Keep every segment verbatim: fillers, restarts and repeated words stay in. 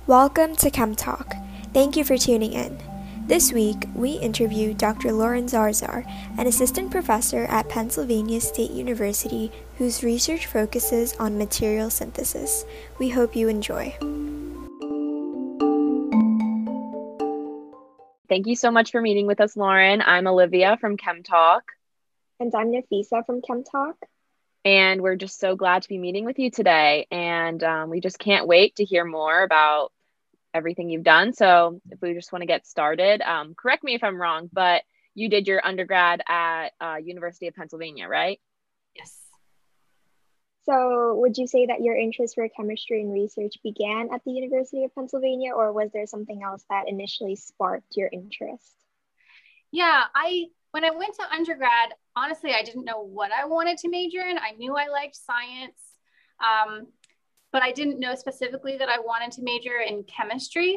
Welcome to Chem Talk. Thank you for tuning in. This week, we interview Doctor Lauren Zarzar, an assistant professor at Pennsylvania State University whose research focuses on material synthesis. We hope you enjoy. Thank you so much for meeting with us, Lauren. I'm Olivia from Chem Talk. And I'm Nafisa from Chem Talk. And we're just so glad to be meeting with you today. And um, we just can't wait to hear more about everything you've done. So if we just want to get started, um, correct me if I'm wrong, but you did your undergrad at uh, University of Pennsylvania, right? Yes. So would you say that your interest for chemistry and research began at the University of Pennsylvania, or was there something else that initially sparked your interest? Yeah, I when I went to undergrad, honestly, I didn't know what I wanted to major in. I knew I liked science, um, but I didn't know specifically that I wanted to major in chemistry.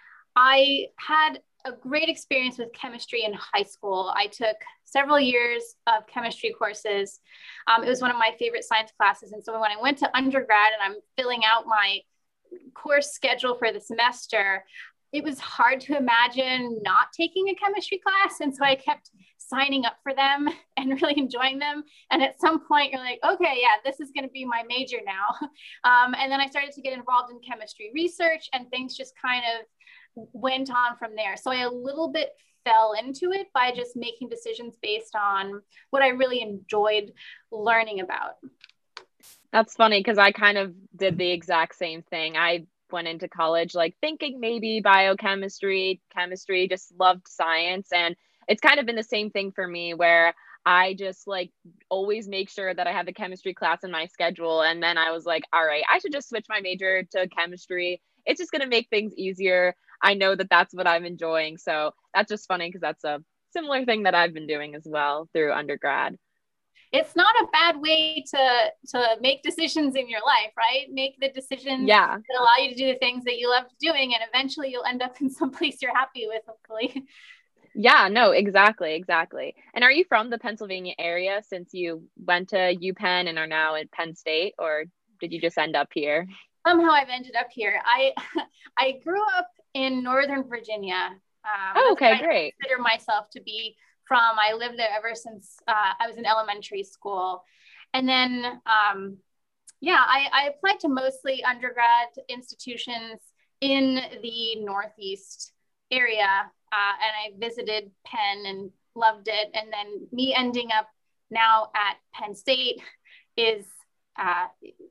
I had a great experience with chemistry in high school. I took several years of chemistry courses. Um, it was one of my favorite science classes. And so when I went to undergrad and I'm filling out my course schedule for the semester, it was hard to imagine not taking a chemistry class. And so I kept signing up for them and really enjoying them. And at some point you're like, okay, yeah, this is going to be my major now. Um, and then I started to get involved in chemistry research and things just kind of went on from there. So I a little bit fell into it by just making decisions based on what I really enjoyed learning about. That's funny because I kind of did the exact same thing. I went into college like thinking maybe biochemistry, chemistry, just loved science. And it's kind of been the same thing for me where I just like always make sure that I have the chemistry class in my schedule. And then I was like, all right, I should just switch my major to chemistry. It's just going to make things easier. I know that that's what I'm enjoying. So that's just funny because that's a similar thing that I've been doing as well through undergrad. It's not a bad way to to make decisions in your life, right? Make the decisions yeah. that allow you to do the things that you love doing, and eventually you'll end up in some place you're happy with, hopefully. Yeah, no, exactly, exactly. And are you from the Pennsylvania area since you went to UPenn and are now at Penn State, or did you just end up here? Somehow I've ended up here. I I grew up in Northern Virginia. Um, oh, okay, I great. consider myself to be from. I lived there ever since uh, I was in elementary school. And then, um, yeah, I, I applied to mostly undergrad institutions in the Northeast area. Uh, and I visited Penn and loved it. And then me ending up now at Penn State is, uh,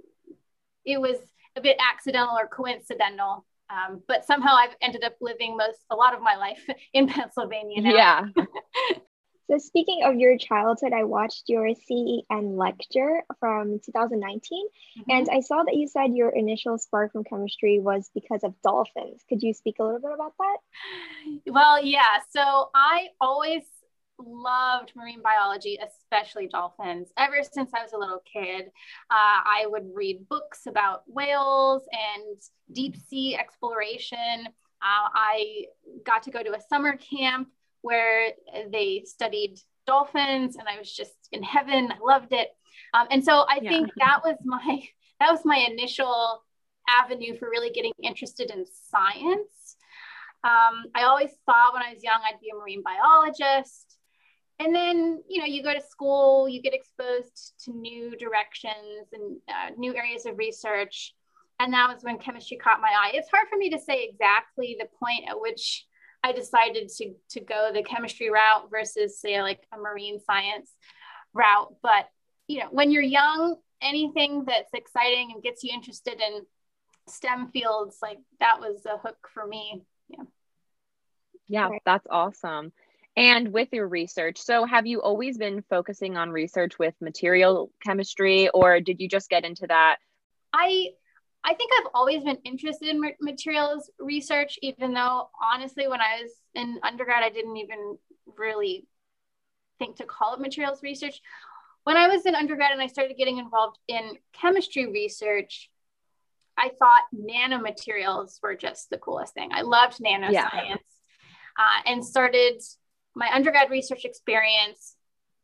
it was a bit accidental or coincidental. Um, but somehow I've ended up living most, a lot of my life in Pennsylvania now. Yeah. So speaking of your childhood, I watched your C E N lecture from two thousand nineteen, mm-hmm. and I saw that you said your initial spark from chemistry was because of dolphins. Could you speak a little bit about that? Well, yeah. So I always loved marine biology, especially dolphins. Ever since I was a little kid, uh, I would read books about whales and deep sea exploration. Uh, I got to go to a summer camp where they studied dolphins, and I was just in heaven. I loved it. Um, and so I yeah. think that was my that was my initial avenue for really getting interested in science. Um, I always thought when I was young I'd be a marine biologist. And then, you know, you go to school, you get exposed to new directions and uh, new areas of research. And that was when chemistry caught my eye. It's hard for me to say exactly the point at which I decided to, to go the chemistry route versus, say, like a marine science route. But, you know, when you're young, anything that's exciting and gets you interested in STEM fields, like that was a hook for me. Yeah. Yeah, right. That's awesome. And with your research, so have you always been focusing on research with material chemistry, or did you just get into that? I I think I've always been interested in materials research, even though honestly, when I was in undergrad, I didn't even really think to call it materials research. When I was in undergrad and I started getting involved in chemistry research, I thought nanomaterials were just the coolest thing. I loved nanoscience yeah. uh, and started my undergrad research experience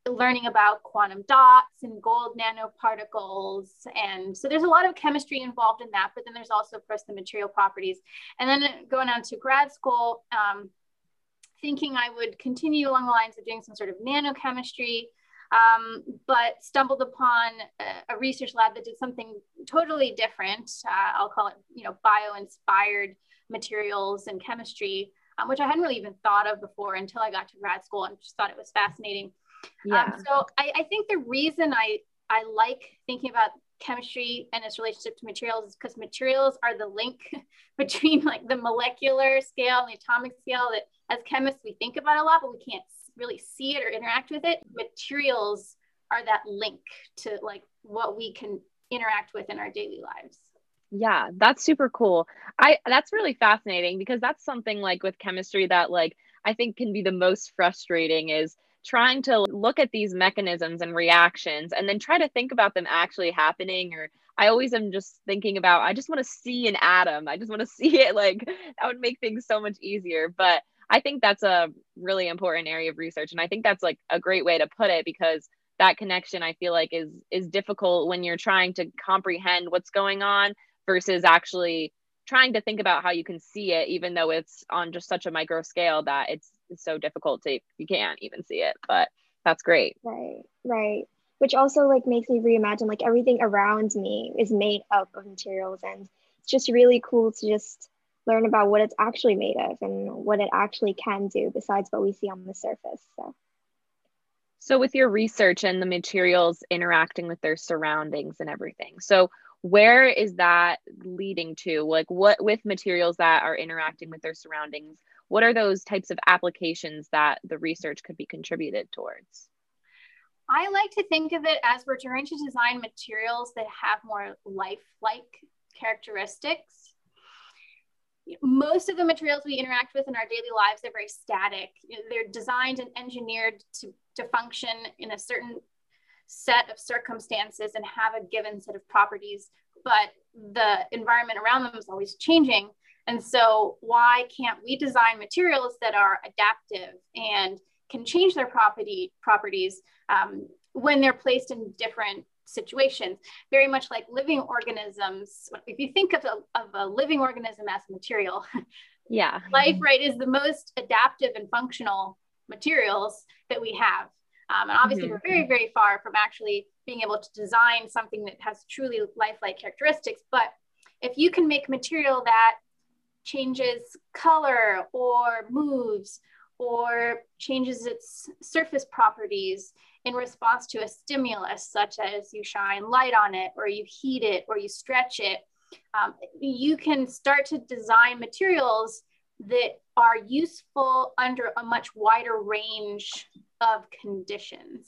learning about quantum dots and gold nanoparticles. And so there's a lot of chemistry involved in that, but then there's also, of course, the material properties. And then going on to grad school, um, thinking I would continue along the lines of doing some sort of nanochemistry, um, but stumbled upon a, a research lab that did something totally different. Uh, I'll call it, you know, bio-inspired materials and chemistry, um, which I hadn't really even thought of before until I got to grad school, and just thought it was fascinating. Yeah. Um, so I, I think the reason I, I like thinking about chemistry and its relationship to materials is because materials are the link between like the molecular scale and the atomic scale that as chemists we think about a lot, but we can't really see it or interact with it. Materials are that link to like what we can interact with in our daily lives. Yeah, that's super cool. I that's really fascinating, because that's something like with chemistry that like I think can be the most frustrating, is trying to look at these mechanisms and reactions and then try to think about them actually happening. Or I always am just thinking about, I just want to see an atom. I just want to see it. Like that would make things so much easier. But I think that's a really important area of research. And I think that's like a great way to put it, because that connection I feel like is is difficult when you're trying to comprehend what's going on versus actually trying to think about how you can see it, even though it's on just such a micro scale that it's, it's so difficult to, you can't even see it. But that's great. Right, right. Which also like makes me reimagine like everything around me is made up of materials, and it's just really cool to just learn about what it's actually made of and what it actually can do besides what we see on the surface. So, so with your research and the materials interacting with their surroundings and everything, so where is that leading to? Like what with materials that are interacting with their surroundings, what are those types of applications that the research could be contributed towards? I like to think of it as we're trying to design materials that have more lifelike characteristics. Most of the materials we interact with in our daily lives are very static. They're designed and engineered to, to function in a certain set of circumstances and have a given set of properties, but the environment around them is always changing. And so why can't we design materials that are adaptive and can change their property properties um, when they're placed in different situations? Very much like living organisms. If you think of a, of a living organism as a material, yeah, life, right, is the most adaptive and functional materials that we have. Um, and obviously, mm-hmm. we're very, very far from actually being able to design something that has truly lifelike characteristics. But if you can make material that changes color or moves or changes its surface properties in response to a stimulus, such as you shine light on it or you heat it or you stretch it, um, you can start to design materials that are useful under a much wider range of conditions.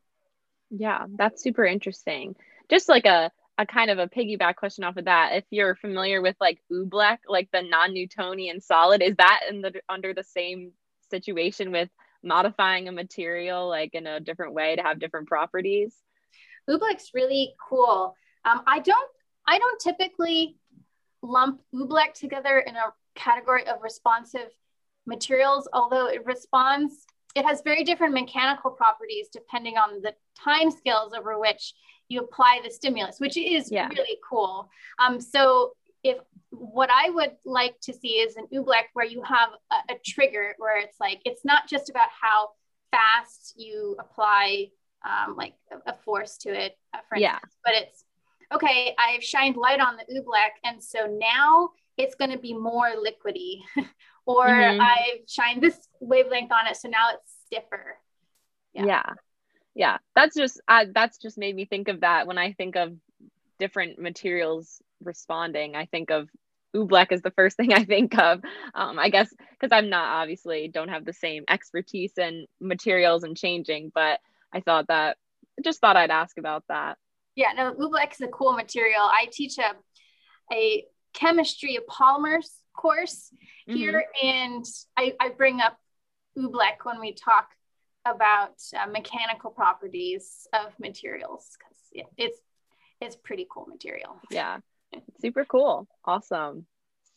Yeah, that's super interesting. Just like a, a kind of a piggyback question off of that. If you're familiar with like oobleck, like the non-Newtonian solid, is that in the under the same situation with modifying a material like in a different way to have different properties? Oobleck's really cool. Um, I don't I don't typically lump oobleck together in a category of responsive materials, although it responds, it has very different mechanical properties depending on the time scales over which you apply the stimulus, which is yeah. really cool. Um, so if what I would like to see is an oobleck where you have a, a trigger where it's like, it's not just about how fast you apply um, like a, a force to it, uh, for yeah. instance, but it's, okay, I've shined light on the oobleck, and so now it's going to be more liquidy. Or mm-hmm. I've shined this wavelength on it, so now it's stiffer. Yeah. Yeah. yeah. That's just, uh, that's just made me think of that. When I think of different materials responding, I think of oobleck is the first thing I think of. Um, I guess because I'm not, obviously don't have the same expertise in materials and changing, but I thought that, just thought I'd ask about that. Yeah, no, oobleck is a cool material. I teach a, a chemistry of polymers course here, mm-hmm. and I, I bring up oobleck when we talk about uh, mechanical properties of materials, because it, it's it's pretty cool material. Yeah, super cool. Awesome.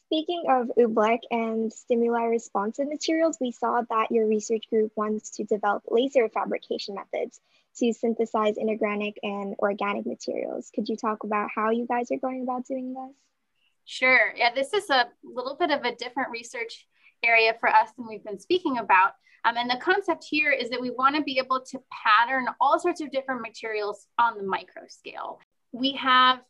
Speaking of oobleck and stimuli responsive materials, we saw that your research group wants to develop laser fabrication methods to synthesize inorganic and organic materials. Could you talk about how you guys are going about doing this? Sure. Yeah, this is a little bit of a different research area for us than we've been speaking about. Um, and the concept here is that we want to be able to pattern all sorts of different materials on the micro scale. We have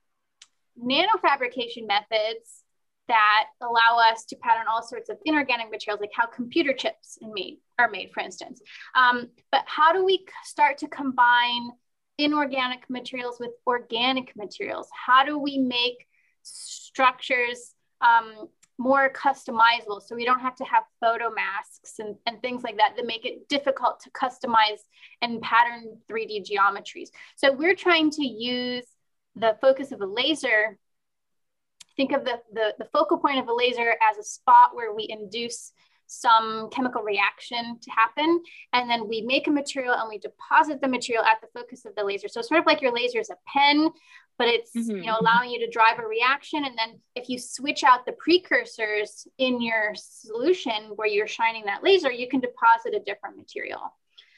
nanofabrication methods that allow us to pattern all sorts of inorganic materials, like how computer chips are made, are made, for instance. Um, but how do we start to combine inorganic materials with organic materials? How do we make structures um, more customizable so we don't have to have photo masks and, and things like that that make it difficult to customize and pattern three D geometries? So we're trying to use the focus of a laser. Think of the, the, the focal point of a laser as a spot where we induce some chemical reaction to happen. And then we make a material and we deposit the material at the focus of the laser. So sort of like your laser is a pen, but it's mm-hmm. you know, allowing you to drive a reaction. And then if you switch out the precursors in your solution where you're shining that laser, you can deposit a different material.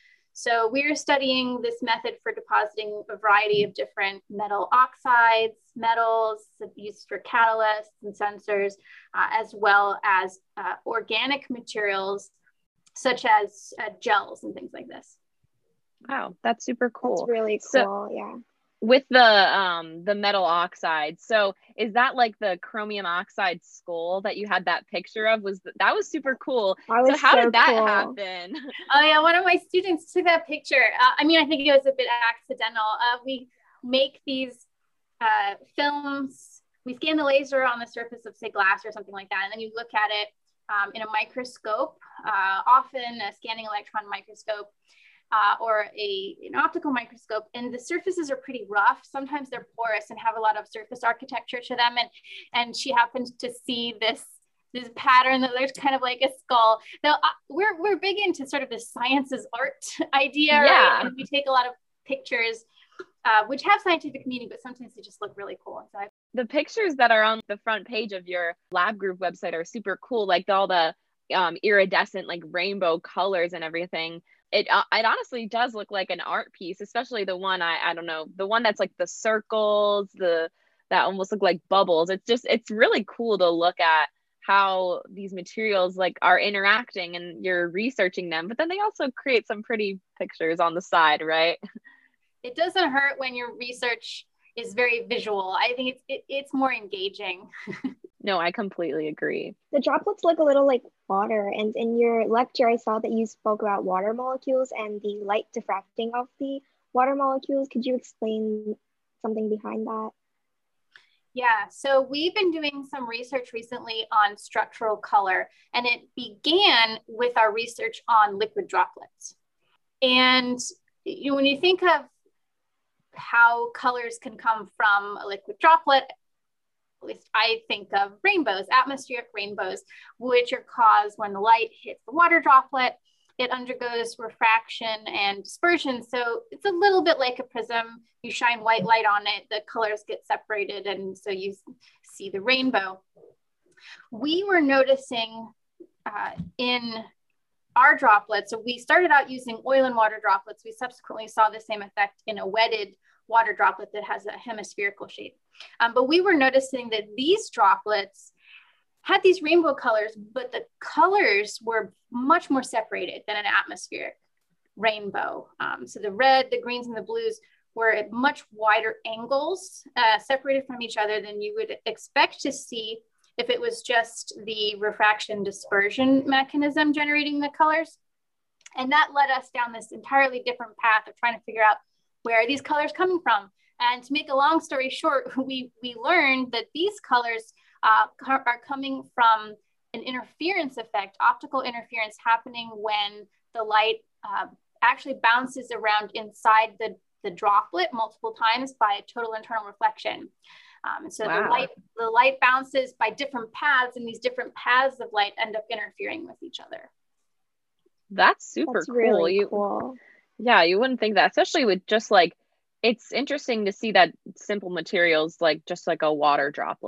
So we're studying this method for depositing a variety of different metal oxides, metals used for catalysts and sensors, uh, as well as uh, organic materials such as uh, gels and things like this. Wow, that's super cool. That's really cool, so, yeah. With the um the metal oxides, so is that like the chromium oxide skull that you had that picture of? Was that, that was super cool. That was so how so did that cool. happen? Oh yeah, one of my students took that picture. Uh, I mean, I think it was a bit accidental. Uh, we make these uh, films. We scan the laser on the surface of, say, glass or something like that, and then you look at it um, in a microscope, uh, often a scanning electron microscope. Uh, or a, an optical microscope, and the surfaces are pretty rough. Sometimes they're porous and have a lot of surface architecture to them. And, and she happens to see this, this pattern that looks kind of like a skull. Now, uh, we're, we're big into sort of the science as art idea, yeah. right? And we take a lot of pictures uh, which have scientific meaning, but sometimes they just look really cool. So I- the pictures that are on the front page of your lab group website are super cool, like all the um, iridescent, like rainbow colors and everything. It uh, it honestly does look like an art piece, especially the one, I, I don't know, the one that's like the circles, the that almost look like bubbles. It's just, it's really cool to look at how these materials like are interacting and you're researching them, but then they also create some pretty pictures on the side, right? It doesn't hurt when your research is very visual. I think it's, it, it's more engaging. No, I completely agree. The droplets look a little like water. And in your lecture, I saw that you spoke about water molecules and the light diffracting of the water molecules. Could you explain something behind that? Yeah, so we've been doing some research recently on structural color, and it began with our research on liquid droplets. And you know, when you think of how colors can come from a liquid droplet, at least I think of rainbows, atmospheric rainbows, which are caused when the light hits the water droplet. It undergoes refraction and dispersion. So it's a little bit like a prism. You shine white light on it, the colors get separated, and so you see the rainbow. We were noticing uh, in our droplets, so we started out using oil and water droplets. We subsequently saw the same effect in a wetted water droplet that has a hemispherical shape. Um, but we were noticing that these droplets had these rainbow colors, but the colors were much more separated than an atmospheric rainbow. Um, so the red, the greens, and the blues were at much wider angles, uh, separated from each other than you would expect to see if it was just the refraction dispersion mechanism generating the colors. And that led us down this entirely different path of trying to figure out where are these colors coming from. And to make a long story short, we, we learned that these colors uh, are coming from an interference effect, optical interference happening when the light uh, actually bounces around inside the, the droplet multiple times by total internal reflection. Um, so wow. the light the light bounces by different paths, and these different paths of light end up interfering with each other. That's super That's cool. Really you, cool. Yeah, you wouldn't think that, especially with just like, it's interesting to see that simple materials like just like a water droplet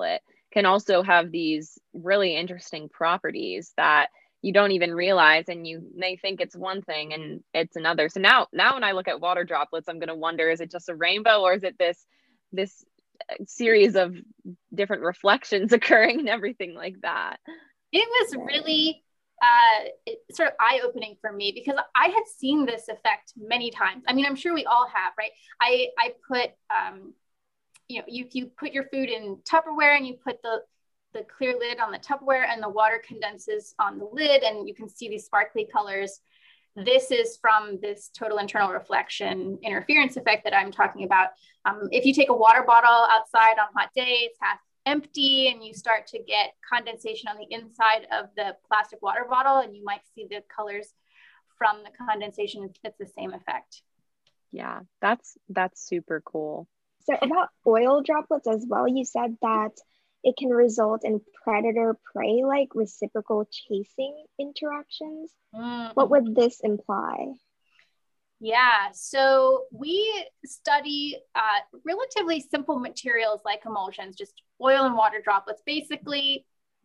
can also have these really interesting properties that you don't even realize, and you may think it's one thing and it's another. So now, now when I look at water droplets, I'm going to wonder, is it just a rainbow, or is it this, this series of different reflections occurring and everything like that? It was really uh, it, sort of eye-opening for me, because I had seen this effect many times. I mean, I'm sure we all have, right? I, I put, um, you know, you, you put your food in Tupperware and you put the the clear lid on the Tupperware, and the water condenses on the lid, and you can see these sparkly colors. This is from this total internal reflection interference effect that I'm talking about. Um, if you take a water bottle outside on hot day, it's half empty, and you start to get condensation on the inside of the plastic water bottle, and you might see the colors from the condensation. It's the same effect. Yeah, that's that's super cool. So about oil droplets as well, you said that it can result in predator-prey like reciprocal chasing interactions. Mm-hmm. What would this imply? Yeah, so we study uh, relatively simple materials like emulsions, just oil and water droplets, basically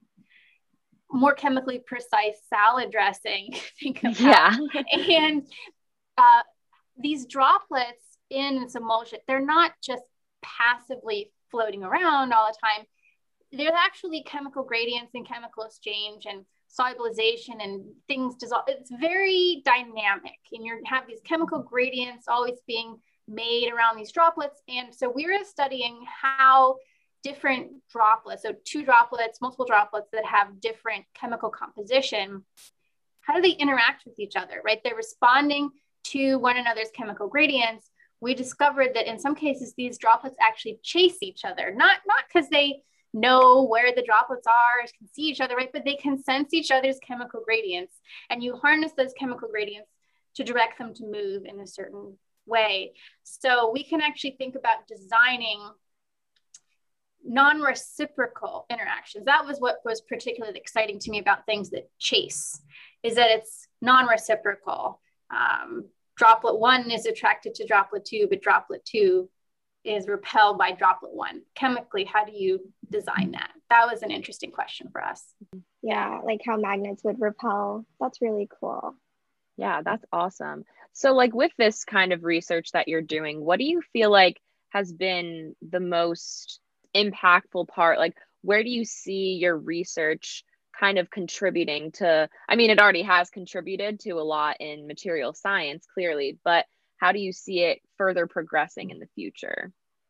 more chemically precise salad dressing, think about. Yeah. And uh, these droplets in this emulsion, they're not just passively floating around all the time. There's actually chemical gradients and chemical exchange and solubilization and things dissolve. It's very dynamic, and you have these chemical gradients always being made around these droplets. And so we were studying how different droplets, so two droplets, multiple droplets that have different chemical composition, how do they interact with each other, right? They're responding to one another's chemical gradients. We discovered that in some cases, these droplets actually chase each other, not not because they know where the droplets are, can see each other, right? But they can sense each other's chemical gradients, and you harness those chemical gradients to direct them to move in a certain way. So we can actually think about designing non-reciprocal interactions. That was what was particularly exciting to me about things that chase, is that it's non-reciprocal. Um, droplet one is attracted to droplet two, but droplet two is repelled by droplet one. Chemically, how do you design that? That was an interesting question for us. Yeah, like how magnets would repel. That's really cool. Yeah, that's awesome. So like with this kind of research that you're doing, what do you feel like has been the most impactful part? Like, where do you see your research kind of contributing to, I mean, it already has contributed to a lot in material science, clearly, but how do you see it further progressing in the future?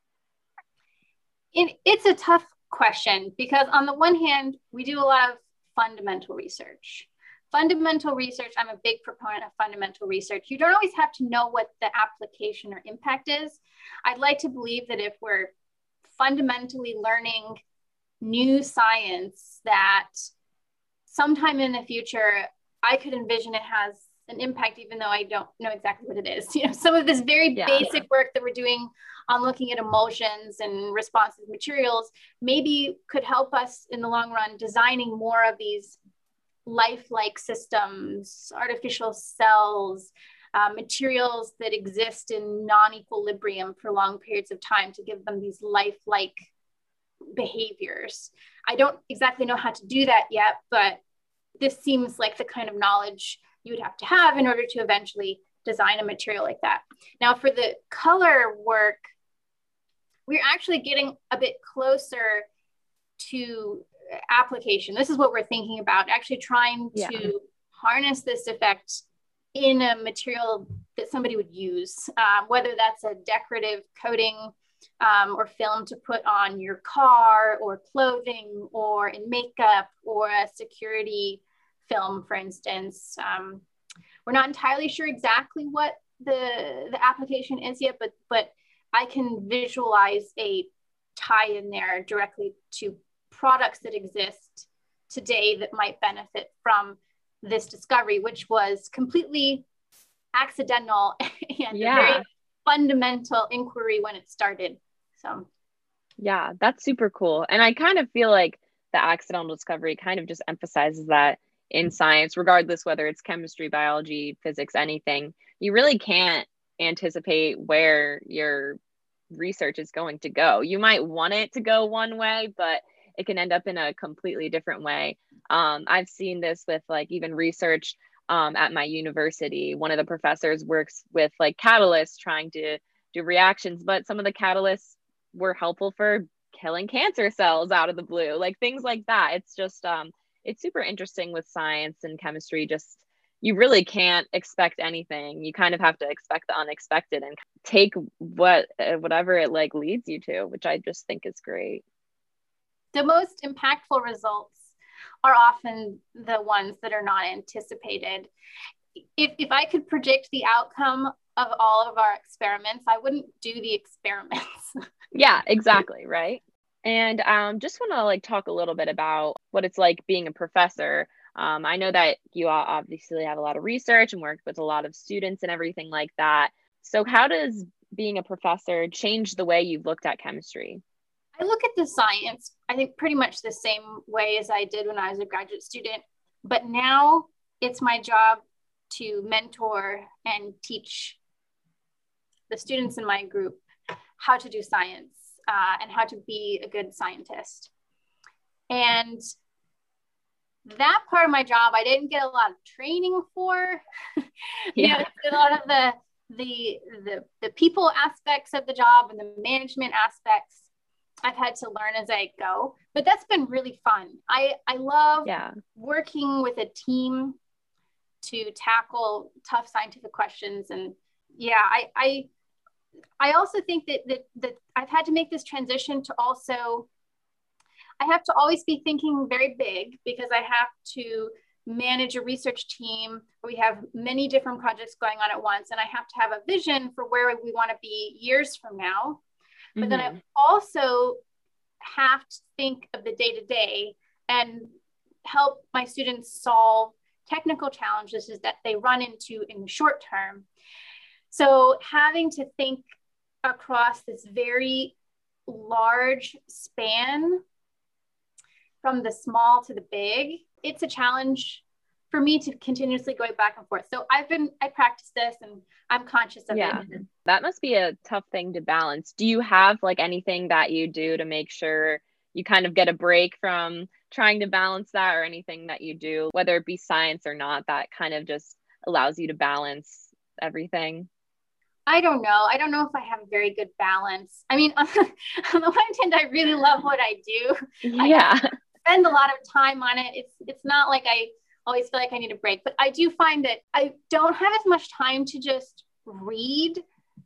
It, it's a tough question, because on the one hand, we do a lot of fundamental research. Fundamental research, I'm a big proponent of fundamental research. You don't always have to know what the application or impact is. I'd like to believe that if we're fundamentally learning new science, that sometime in the future, I could envision it has an impact, even though I don't know exactly what it is. You know, some of this very yeah. basic work that we're doing on looking at emulsions and responsive materials maybe could help us in the long run designing more of these lifelike systems, artificial cells, uh, materials that exist in non-equilibrium for long periods of time to give them these lifelike behaviors. I don't exactly know how to do that yet, but this seems like the kind of knowledge you would have to have in order to eventually design a material like that. Now, for the color work, we're actually getting a bit closer to application. This is what we're thinking about, actually trying yeah. to harness this effect in a material that somebody would use, um, whether that's a decorative coating um, or film to put on your car or clothing or in makeup, or a security film, for instance. Um, we're not entirely sure exactly what the, the application is yet, but, but I can visualize a tie in there directly to products that exist today that might benefit from this discovery, which was completely accidental and yeah. a very fundamental inquiry when it started. So yeah, that's super cool. And I kind of feel like the accidental discovery kind of just emphasizes that in science, regardless whether it's chemistry, biology, physics, anything, you really can't anticipate where your research is going to go. You might want it to go one way, but it can end up in a completely different way. Um, I've seen this with like even research um, at my university. One of the professors works with like catalysts trying to do reactions, but some of the catalysts were helpful for killing cancer cells out of the blue, like things like that. It's just, um, it's super interesting with science and chemistry. Just, you really can't expect anything. You kind of have to expect the unexpected and take what, uh, whatever it like leads you to, which I just think is great. The most impactful results are often the ones that are not anticipated. If, if I could predict the outcome of all of our experiments, I wouldn't do the experiments. Yeah, exactly. Right. And um, just want to like talk a little bit about what it's like being a professor. Um, I know that you all obviously have a lot of research and work with a lot of students and everything like that. So how does being a professor change the way you've looked at chemistry? I look at the science, I think pretty much the same way as I did when I was a graduate student, but now it's my job to mentor and teach the students in my group how to do science uh, and how to be a good scientist. And that part of my job, I didn't get a lot of training for. you Yeah. know, a lot of the, the, the, the people aspects of the job and the management aspects I've had to learn as I go, but that's been really fun. I, I love Yeah. working with a team to tackle tough scientific questions. And yeah, I, I, I also think that, that, that I've had to make this transition to also, I have to always be thinking very big because I have to manage a research team. We have many different projects going on at once, and I have to have a vision for where we want to be years from now. But mm-hmm. then I also have to think of the day-to-day and help my students solve technical challenges that they run into in the short term. So having to think across this very large span from the small to the big, it's a challenge for me to continuously go back and forth. So I've been, I practice this and I'm conscious of yeah. it. That must be a tough thing to balance. Do you have like anything that you do to make sure you kind of get a break from trying to balance that, or anything that you do, whether it be science or not, that kind of just allows you to balance everything? I don't know. I don't know if I have a very good balance. I mean, on the, on the one hand, I really love what I do. Yeah. I spend a lot of time on it. It's it's not like I always feel like I need a break, but I do find that I don't have as much time to just read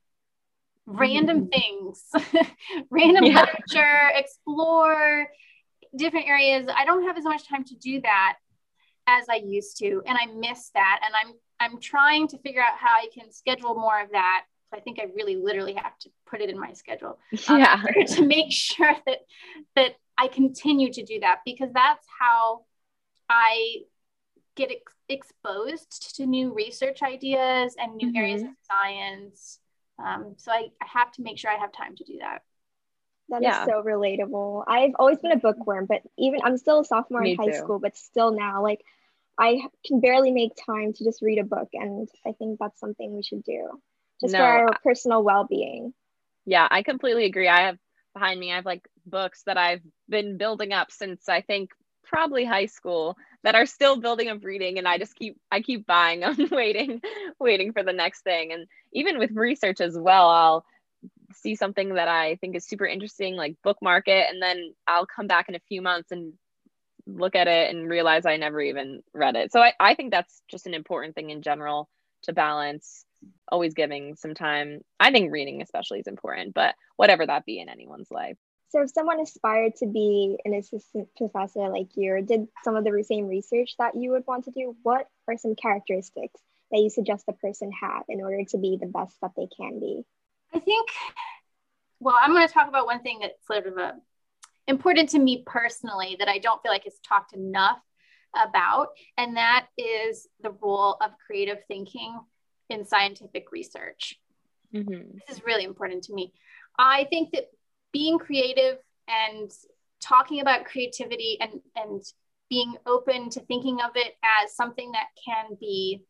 random things, random yeah. literature, explore different areas. I don't have as much time to do that as I used to, and I miss that. And I'm I'm trying to figure out how I can schedule more of that. I think I really literally have to put it in my schedule um, yeah. to make sure that that I continue to do that, because that's how I get ex- exposed to new research ideas and new mm-hmm. areas of science. Um, so I, I have to make sure I have time to do that. That yeah. is so relatable. I've always been a bookworm, but even I'm still a sophomore Me in high too. school, but still now, like, I can barely make time to just read a book. And I think that's something we should do just no, for our personal well-being. Yeah, I completely agree. I have behind me, I have like books that I've been building up since I think probably high school that are still building up reading. And I just keep, I keep buying them, waiting, waiting for the next thing. And even with research as well, I'll see something that I think is super interesting, like bookmark it. And then I'll come back in a few months and look at it and realize I never even read it. So I, I think that's just an important thing in general to balance, always giving some time. I think reading especially is important, but whatever that be in anyone's life. So if someone aspired to be an assistant professor like you, or did some of the same research that you would want to do, what are some characteristics that you suggest the person have in order to be the best that they can be? I think, well, I'm going to talk about one thing that's sort of a important to me personally that I don't feel like is talked enough about, and that is the role of creative thinking in scientific research. Mm-hmm. This is really important to me. I think that being creative and talking about creativity and, and being open to thinking of it as something that can be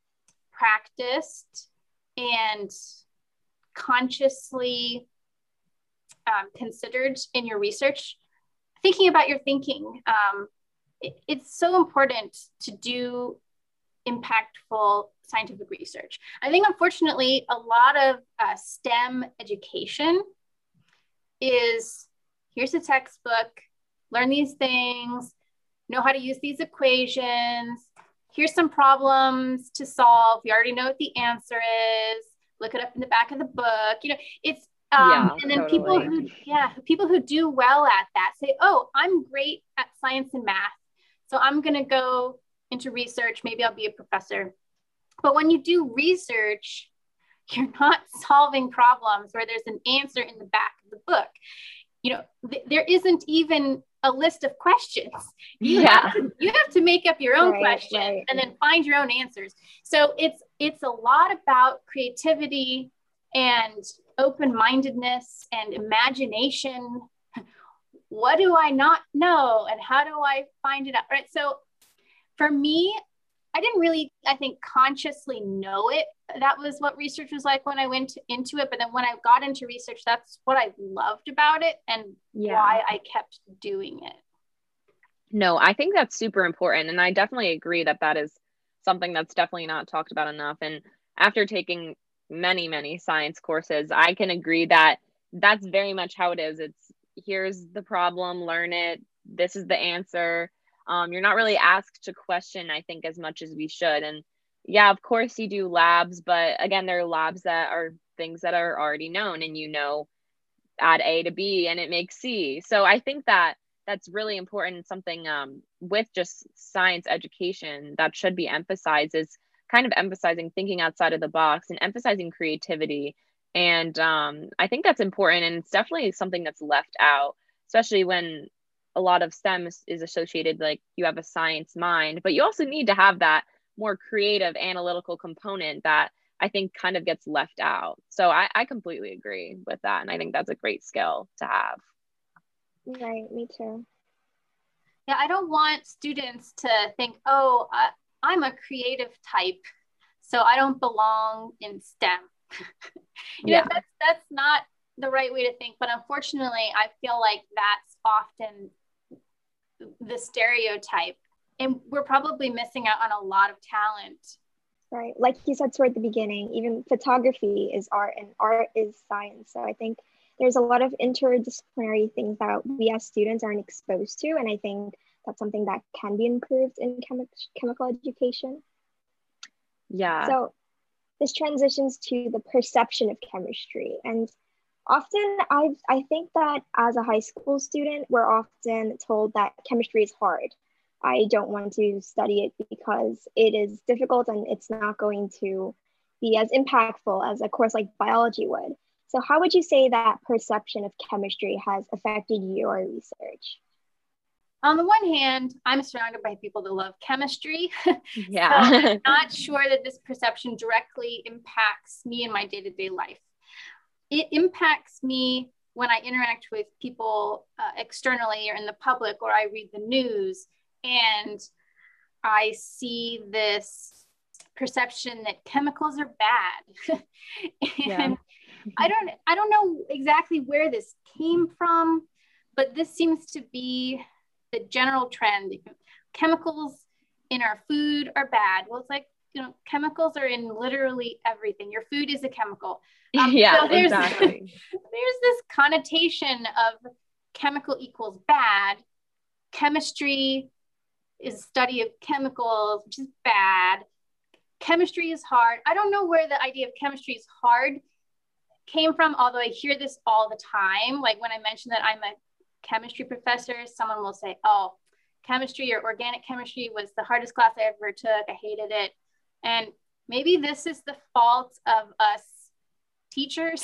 practiced and consciously um, considered in your research thinking about your thinking. Um, it, it's so important to do impactful scientific research. I think, unfortunately, a lot of uh, STEM education is, here's a textbook, learn these things, know how to use these equations, here's some problems to solve, you already know what the answer is, look it up in the back of the book. You know, it's, um, yeah, and then totally. people who, yeah, people who do well at that say, oh, I'm great at science and math, so I'm gonna go into research, maybe I'll be a professor. But when you do research, you're not solving problems where there's an answer in the back of the book. You know, th- there isn't even a list of questions. You, yeah. have to, you have to make up your own Right, questions right. and then find your own answers. So it's it's a lot about creativity and open-mindedness and imagination. What do I not know and how do I find it out? Right. So for me, I didn't really, I think, consciously know it. That was what research was like when I went into it. But then when I got into research, that's what I loved about it and Yeah. why I kept doing it. No, I think that's super important. And I definitely agree that that is something that's definitely not talked about enough. And after taking many, many science courses, I can agree that that's very much how it is. It's, here's the problem, learn it. This is the answer. Um, you're not really asked to question, I think, as much as we should. And yeah, of course you do labs, but again, there are labs that are things that are already known and, you know, add A to B and it makes C. So I think that that's really important. Something um, with just science education that should be emphasized is kind of emphasizing thinking outside of the box and emphasizing creativity. And um, I think that's important. And it's definitely something that's left out, especially when a lot of STEM is, is associated, like you have a science mind, but you also need to have that more creative analytical component that I think kind of gets left out. So I, I completely agree with that. And I think that's a great skill to have. Right, me too. Yeah, I don't want students to think, oh, I, I'm a creative type, so I don't belong in STEM. you yeah. know, that's, that's not the right way to think. But unfortunately, I feel like that's often the stereotype. And we're probably missing out on a lot of talent. Right. Like you said toward the beginning, even photography is art and art is science. So I think there's a lot of interdisciplinary things that we as students aren't exposed to. And I think that's something that can be improved in chemi- chemical education. Yeah. So this transitions to the perception of chemistry. And often I I think that as a high school student, we're often told that chemistry is hard. I don't want to study it because it is difficult and it's not going to be as impactful as a course like biology would. So how would you say that perception of chemistry has affected your research? On the one hand, I'm surrounded by people that love chemistry. Yeah. So I'm not sure that this perception directly impacts me in my day-to-day life. It impacts me when I interact with people uh, externally or in the public, or I read the news and I see this perception that chemicals are bad. and yeah. I don't, I don't know exactly where this came from, but this seems to be the general trend. Chemicals in our food are bad. Well, it's like, you know, chemicals are in literally everything. Your food is a chemical. Um, yeah, so there's, exactly. there's this connotation of chemical equals bad. Chemistry is study of chemicals, which is bad. Chemistry is hard. I don't know where the idea of chemistry is hard came from, although I hear this all the time. Like when I mention that I'm a chemistry professor, someone will say, oh, chemistry or organic chemistry was the hardest class I ever took. I hated it. And maybe this is the fault of us teachers.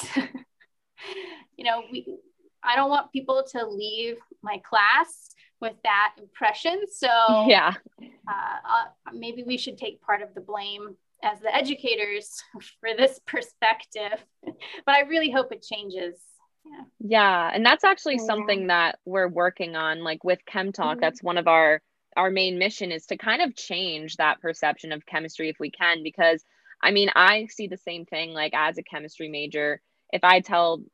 you know, we, I don't want people to leave my class with that impression. So yeah, uh, uh, maybe we should take part of the blame as the educators for this perspective. But I really hope it changes. Yeah. Yeah. And that's actually Oh, something yeah. that we're working on, like with Chem Talk. Mm-hmm. That's one of our, our main mission is to kind of change that perception of chemistry if we can, because I mean, I see the same thing, like as a chemistry major, if I tell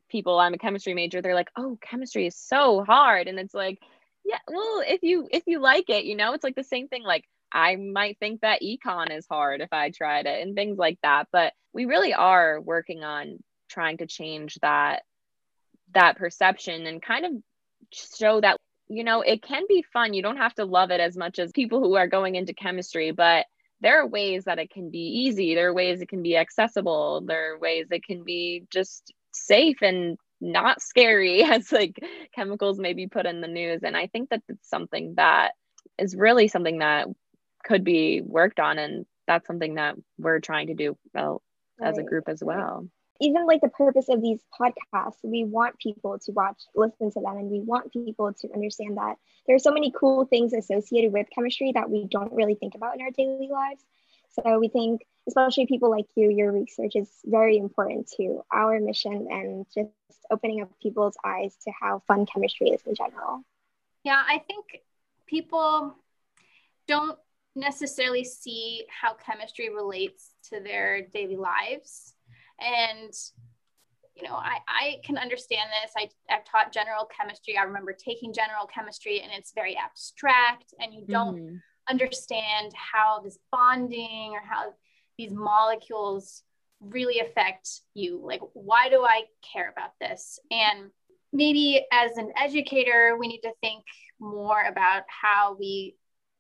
people, I'm a chemistry major, they're like, oh, chemistry is so hard. And it's like, yeah, well, if you if you like it, you know, it's like the same thing. Like I might think that econ is hard if I tried it and things like that. But we really are working on trying to change that that perception and kind of show that, you know, it can be fun. You don't have to love it as much as people who are going into chemistry, but there are ways that it can be easy. There are ways it can be accessible. There are ways it can be just safe and not scary as like chemicals may be put in the news. And I think that it's something that is really something that could be worked on. And that's something that we're trying to do well as a group as well. Even like the purpose of these podcasts, we want people to watch, listen to them, and we want people to understand that there are so many cool things associated with chemistry that we don't really think about in our daily lives. So we think, especially people like you, your research is very important to our mission and just opening up people's eyes to how fun chemistry is in general. Yeah, I think people don't necessarily see how chemistry relates to their daily lives. And, you know, I, I can understand this. I, I've taught general chemistry. I remember taking general chemistry, and it's very abstract, and you don't mm-hmm. understand how this bonding or how these molecules really affect you. Like, why do I care about this? And maybe as an educator, we need to think more about how we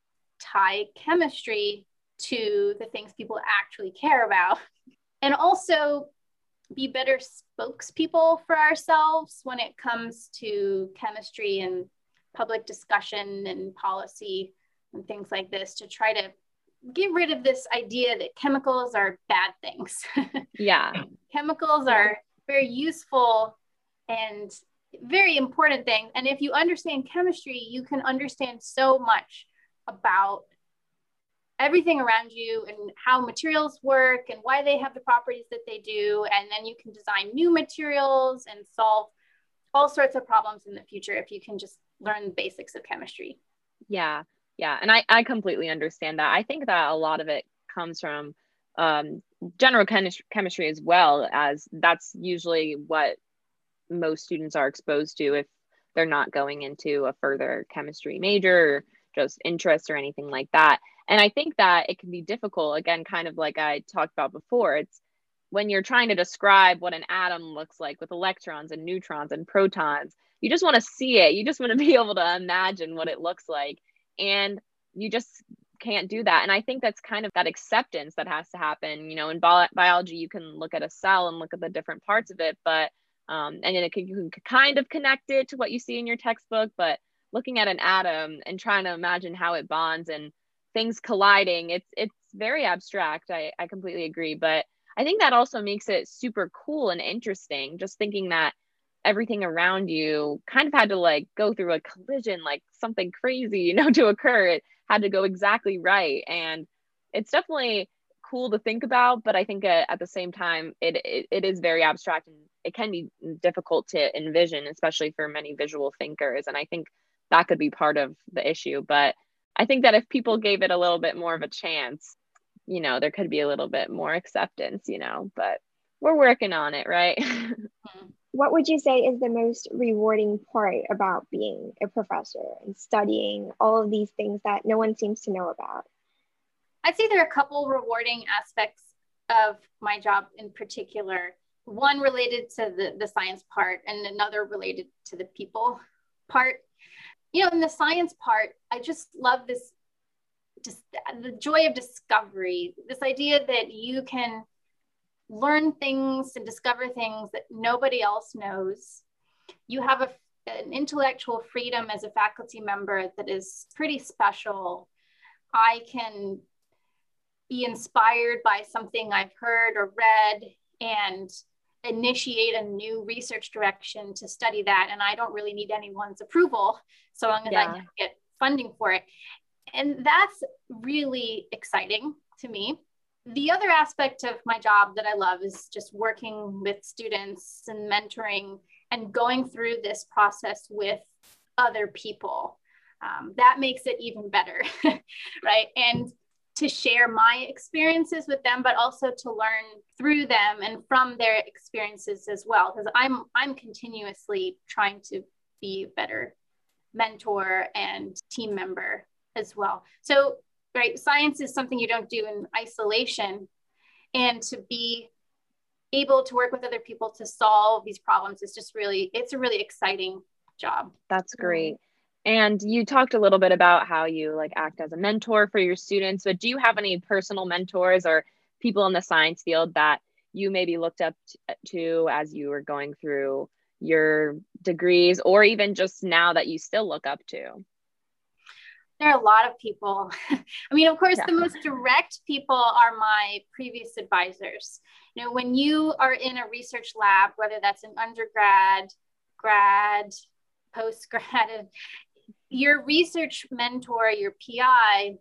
tie chemistry to the things people actually care about. And also be better spokespeople for ourselves when it comes to chemistry and public discussion and policy and things like this, to try to get rid of this idea that chemicals are bad things. Yeah. Chemicals are very useful and very important things. And if you understand chemistry, you can understand so much about everything around you and how materials work and why they have the properties that they do. And then you can design new materials and solve all sorts of problems in the future if you can just learn the basics of chemistry. Yeah. Yeah. And I, I completely understand that. I think that a lot of it comes from um, general chem- chemistry as well, as that's usually what most students are exposed to if they're not going into a further chemistry major or just interest or anything like that. And I think that it can be difficult, again, kind of like I talked about before. It's when you're trying to describe what an atom looks like with electrons and neutrons and protons, you just want to see it. You just want to be able to imagine what it looks like. And you just can't do that. And I think that's kind of that acceptance that has to happen. You know, in bi- biology, you can look at a cell and look at the different parts of it, but um, and then it can, you can kind of connect it to what you see in your textbook, but looking at an atom and trying to imagine how it bonds and things colliding, it's it's very abstract. I, I completely agree. But I think that also makes it super cool and interesting, just thinking that everything around you kind of had to like go through a collision, like something crazy, you know, to occur. It had to go exactly right. And it's definitely cool to think about, but I think uh, at the same time, it, it it is very abstract and it can be difficult to envision, especially for many visual thinkers. And I think that could be part of the issue. But I think that if people gave it a little bit more of a chance, you know, there could be a little bit more acceptance, you know, but we're working on it, right? What would you say is the most rewarding part about being a professor and studying all of these things that no one seems to know about? I'd say there are a couple rewarding aspects of my job in particular. One related to the, the science part and another related to the people part. You know, in the science part, I just love this, just the joy of discovery, this idea that you can learn things and discover things that nobody else knows. You have a, an intellectual freedom as a faculty member that is pretty special. I can be inspired by something I've heard or read and initiate a new research direction to study that. And I don't really need anyone's approval so long as yeah. I get funding for it. And that's really exciting to me. The other aspect of my job that I love is just working with students and mentoring and going through this process with other people. Um, that makes it even better, right? And to share my experiences with them, but also to learn through them and from their experiences as well. Because I'm I'm continuously trying to be a better mentor and team member as well. So, right, science is something you don't do in isolation, and to be able to work with other people to solve these problems is just really, it's a really exciting job. That's great. And you talked a little bit about how you like act as a mentor for your students, but do you have any personal mentors or people in the science field that you maybe looked up to as you were going through your degrees, or even just now that you still look up to? There are a lot of people. I mean, of course, Yeah. the most direct people are my previous advisors. You know, when you are in a research lab, whether that's an undergrad, grad, post-grad, your research mentor, your P I,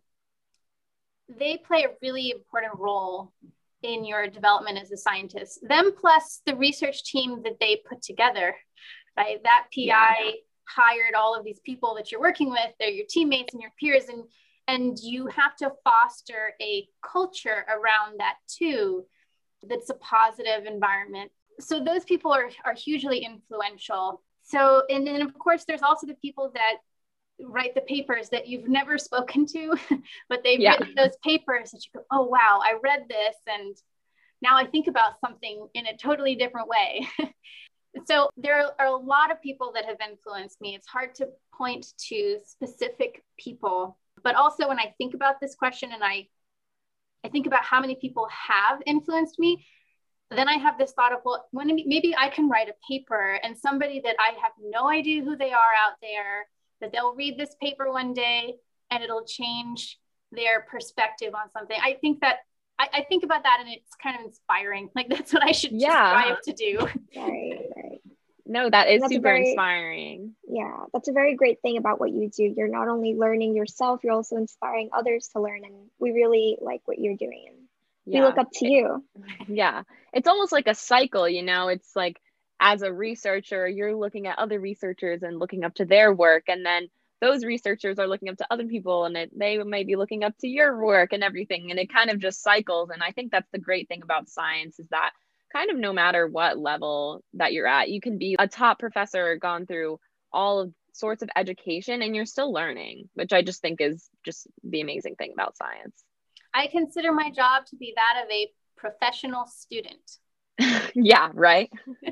they play a really important role in your development as a scientist. Them plus the research team that they put together, right? That P I yeah. hired all of these people that you're working with. They're your teammates and your peers, and and you have to foster a culture around that too, that's a positive environment. So those people are, are hugely influential. So, and then of course, there's also the people that write the papers that you've never spoken to, but they've yeah. written those papers that you go, oh, wow, I read this. And now I think about something in a totally different way. So there are a lot of people that have influenced me. It's hard to point to specific people, but also when I think about this question and I, I think about how many people have influenced me, then I have this thought of, well, when maybe I can write a paper and somebody that I have no idea who they are out there, that they'll read this paper one day and it'll change their perspective on something. I think that I, I think about that and it's kind of inspiring. Like that's what I should yeah. strive to do. Right, right. No, that is that's super very, inspiring. Yeah, that's a very great thing about what you do. You're not only learning yourself, you're also inspiring others to learn. And we really like what you're doing. And yeah. we look up to you. Yeah. It's almost like a cycle, you know, it's like, as a researcher, you're looking at other researchers and looking up to their work. And then those researchers are looking up to other people and it, they may be looking up to your work and everything. And it kind of just cycles. And I think that's the great thing about science is that kind of no matter what level that you're at, you can be a top professor, gone through all of sorts of education and you're still learning, which I just think is just the amazing thing about science. I consider my job to be that of a professional student. Yeah, right.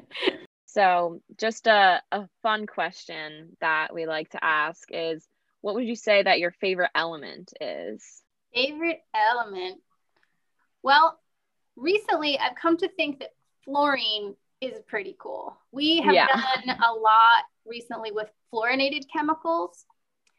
So just a, a fun question that we like to ask is, what would you say that your favorite element is? Favorite element? Well, recently I've come to think that fluorine is pretty cool. We have yeah. done a lot recently with fluorinated chemicals.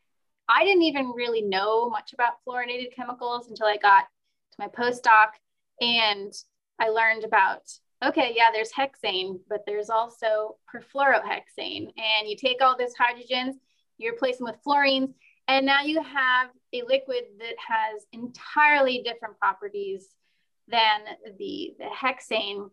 I didn't even really know much about fluorinated chemicals until I got to my postdoc and I learned about okay, yeah, there's hexane, but there's also perfluorohexane. And you take all those hydrogens, you replace them with fluorines, and now you have a liquid that has entirely different properties than the, the hexane.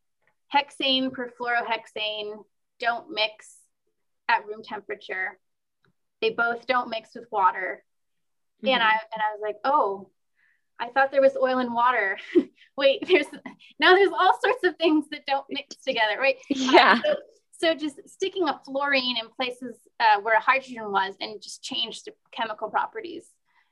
Hexane, perfluorohexane don't mix at room temperature. They both don't mix with water. Mm-hmm. And I and I was like, oh, I thought there was oil and water. Wait, there's now there's all sorts of things that don't mix together, right? Yeah. Um, so, so just sticking a fluorine in places uh, where a hydrogen was and just changed the chemical properties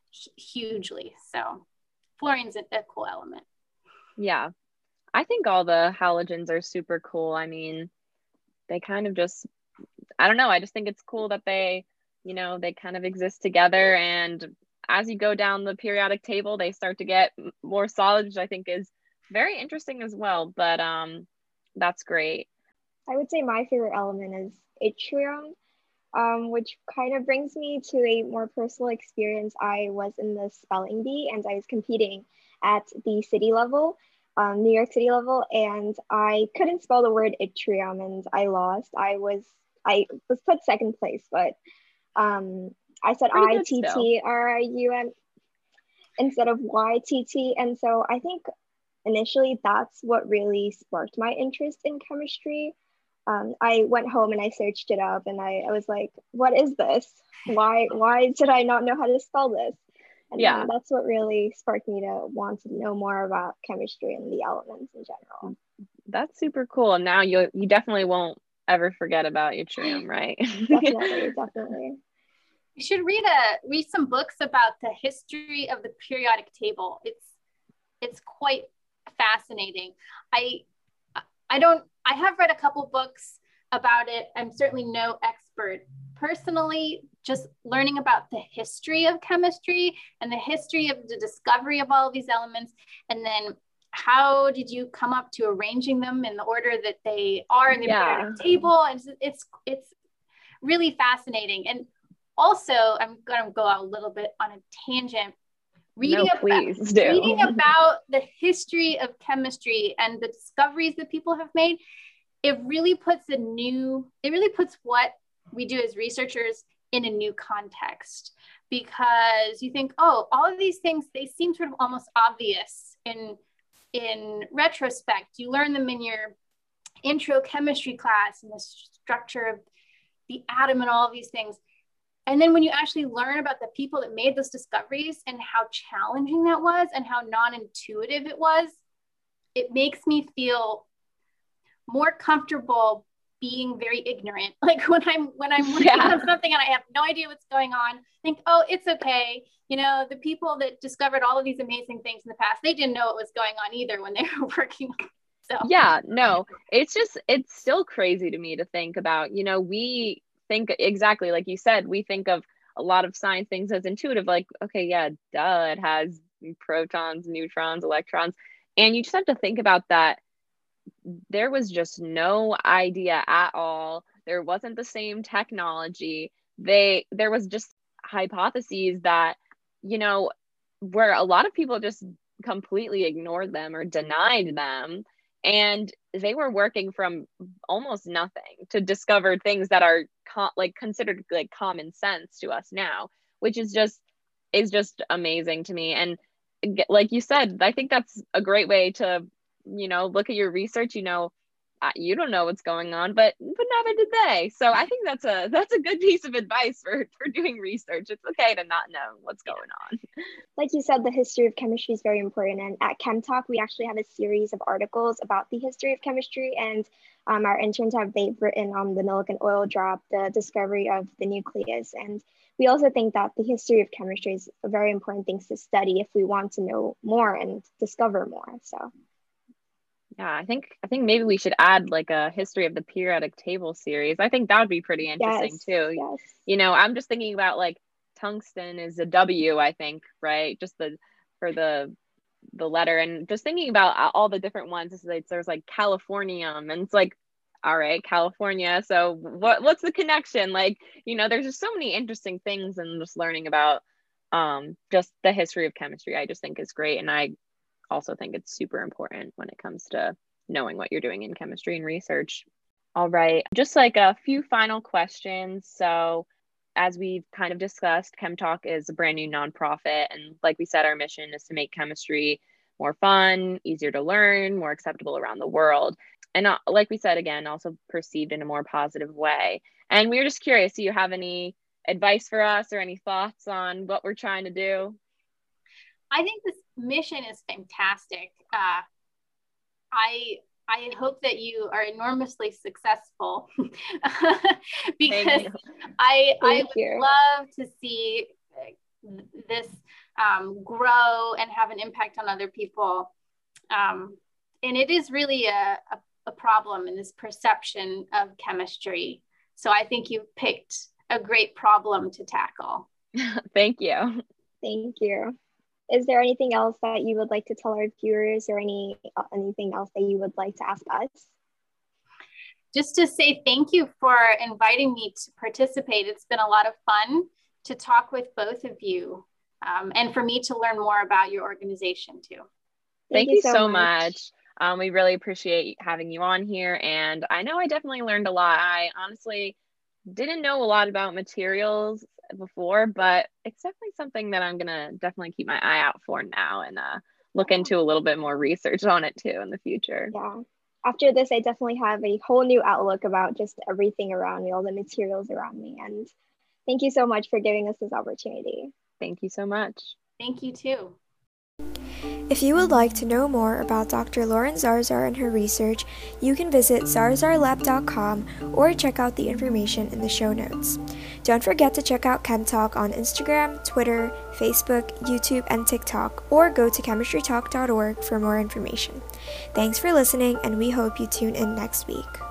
hugely. So fluorine's a, a cool element. Yeah. I think all the halogens are super cool. I mean, they kind of just, I don't know. I just think it's cool that they, you know, they kind of exist together, and as you go down the periodic table, they start to get more solid, which I think is very interesting as well. But um, that's great. I would say my favorite element is yttrium, um, which kind of brings me to a more personal experience. I was in the spelling bee and I was competing at the city level, um, New York City level, and I couldn't spell the word yttrium and I lost. I was I was put second place, but um, I said I T T R I U M instead of Y T T. And so I think initially that's what really sparked my interest in chemistry. Um, I went home and I searched it up and I, I was like, what is this? Why, why did I not know how to spell this? And Yeah. um, that's what really sparked me to want to know more about chemistry and the elements in general. That's super cool. Now you you definitely won't ever forget about yttrium, right? Definitely, definitely. You should read a read some books about the history of the periodic table. It's it's quite fascinating. I I don't I have read a couple books about it. I'm certainly no expert. Personally, just learning about the history of chemistry and the history of the discovery of all of these elements, and then how did you come up to arranging them in the order that they are in the Yeah. periodic table? And it's, it's it's really fascinating. And also, I'm going to go out a little bit on a tangent. Reading, No, please about, do. reading about the history of chemistry and the discoveries that people have made, it really puts a new, it really puts what we do as researchers in a new context, because you think, oh, all of these things, they seem sort of almost obvious in, in retrospect. You learn them in your intro chemistry class and the structure of the atom and all of these things. And then when you actually learn about the people that made those discoveries and how challenging that was and how non-intuitive it was, it makes me feel more comfortable being very ignorant. Like when I'm when I'm working Yeah. on something and I have no idea what's going on, think, oh, it's okay. You know, the people that discovered all of these amazing things in the past, they didn't know what was going on either when they were working on it. So Yeah, no, it's just, it's still crazy to me to think about, you know, we think exactly like you said, we think of a lot of science things as intuitive, like, okay, yeah, duh, it has protons, neutrons, electrons. And you just have to think about that. There was just no idea at all. There wasn't the same technology. They, there was just hypotheses that, you know, where a lot of people just completely ignored them or denied them. And they were working from almost nothing to discover things that are co- like considered like common sense to us now, which is just, is just amazing to me. And like you said, I think that's a great way to, you know, look at your research. You know, uh, you don't know what's going on, but but neither did they. So I think that's a that's a good piece of advice for for doing research. It's okay to not know what's going on. Like you said, the history of chemistry is very important. And at ChemTalk, we actually have a series of articles about the history of chemistry. And um, our interns have they've written on the milk and oil drop, the discovery of the nucleus. And we also think that the history of chemistry is a very important thing to study if we want to know more and discover more. So yeah, I think I think maybe we should add like a history of the periodic table series. I think that would be pretty interesting yes, too. Yes. You know, I'm just thinking about like tungsten is a W, I think, right? Just the for the the letter, and just thinking about all the different ones. It's like, there's like Californium, and it's like, all right, California. So what what's the connection? Like, you know, there's just so many interesting things, and just learning about um just the history of chemistry, I just think is great. And I also think it's super important when it comes to knowing what you're doing in chemistry and research. All right, just like a few final questions. So as we've kind of discussed, ChemTalk is a brand new nonprofit. And like we said, our mission is to make chemistry more fun, easier to learn, more acceptable around the world. And uh, like we said, again, also perceived in a more positive way. And we were just curious, do you have any advice for us or any thoughts on what we're trying to do? I think this mission is fantastic. Uh, I I hope that you are enormously successful because I Thank I would you. love to see this um, grow and have an impact on other people. Um, and it is really a, a, a problem in this perception of chemistry. So I think you've picked a great problem to tackle. Thank you. Thank you. Is there anything else that you would like to tell our viewers, or any uh, anything else that you would like to ask us? Just to say thank you for inviting me to participate. It's been a lot of fun to talk with both of you, um, and for me to learn more about your organization too. Thank, thank you, you so, so much. much. Um, we really appreciate having you on here. And I know I definitely learned a lot. I honestly didn't know a lot about materials before, but it's definitely something that I'm gonna definitely keep my eye out for now, and uh, look into a little bit more research on it too in the future. Yeah. After this, I definitely have a whole new outlook about just everything around me, all the materials around me. And thank you so much for giving us this opportunity. Thank you so much. Thank you too. If you would like to know more about Doctor Lauren Zarzar and her research, you can visit zarzar lab dot com or check out the information in the show notes. Don't forget to check out ChemTalk on Instagram, Twitter, Facebook, YouTube, and TikTok, or go to chemistry talk dot org for more information. Thanks for listening, and we hope you tune in next week.